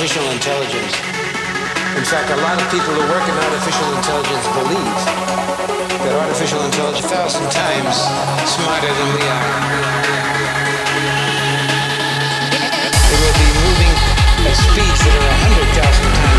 artificial intelligence. In fact, a lot of people who work in artificial intelligence believe that artificial intelligence is 1,000 times smarter than we are. It will be moving at speeds that are 100,000 times